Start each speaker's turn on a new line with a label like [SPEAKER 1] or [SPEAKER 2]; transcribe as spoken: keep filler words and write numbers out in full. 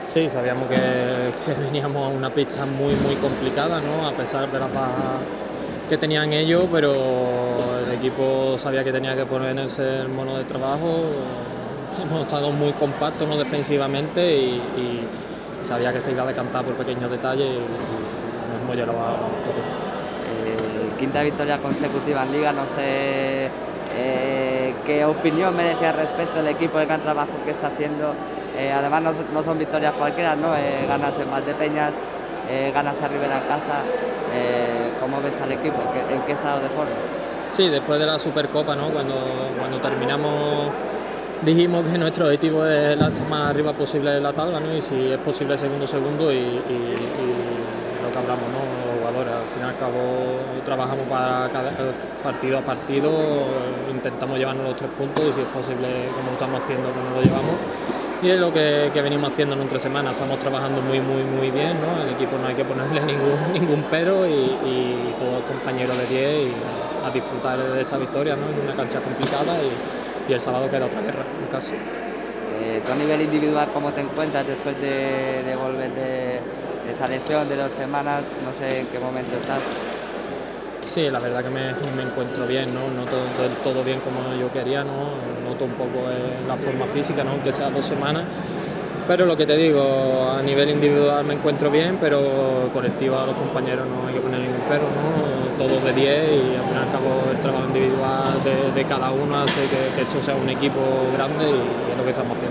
[SPEAKER 1] Sí, sabíamos que, que veníamos a una pista muy muy complicada, ¿no? A pesar de las bajas que tenían ellos, pero el equipo sabía que tenía que ponerse el mono de trabajo. Hemos estado muy compactos, ¿no? Defensivamente y, y sabía que se iba a decantar por pequeños detalles y, y nos hemos llevado a la victoria.
[SPEAKER 2] Eh, quinta victoria consecutiva en Liga, no sé eh, qué opinión merece al respecto el equipo, el gran trabajo que está haciendo. Eh, además no, no son victorias cualquiera, ¿no? Eh, ganas en Valdepeñas, eh, ganas a Rivera en casa. Eh, ¿Cómo ves al equipo? ¿En qué, en qué estado de forma?
[SPEAKER 1] Sí, después de la Supercopa, ¿no? Cuando, cuando terminamos dijimos que nuestro objetivo es la más arriba posible de la tabla, ¿no? Y si es posible segundo, segundo y, y, y lo que hablamos, ¿no? Los jugadores, al fin y al cabo trabajamos para cada partido a partido, intentamos llevarnos los tres puntos y si es posible, como estamos haciendo, que nos lo llevamos. Y es lo que, que venimos haciendo en tres semanas, estamos trabajando muy muy muy bien, ¿no? El equipo no hay que ponerle ningún, ningún pero y, y todos compañeros de diez y a disfrutar de esta victoria, ¿no? En una cancha complicada y, y el sábado queda otra guerra en casa.
[SPEAKER 2] Eh, ¿Tú a nivel individual cómo te encuentras después de, de volver de, de esa lesión de dos semanas? No sé en qué momento estás.
[SPEAKER 1] Sí, la verdad que me, me encuentro bien, ¿no? No todo, del todo bien como yo quería, ¿no? Noto un poco eh, la forma física, ¿no? Aunque sea dos semanas. Pero lo que te digo, a nivel individual me encuentro bien, pero colectivo a los compañeros no hay que poner ningún pero, ¿no? Todos de diez y al fin y al cabo el trabajo individual de, de cada uno hace que, que esto sea un equipo grande y es lo que estamos haciendo.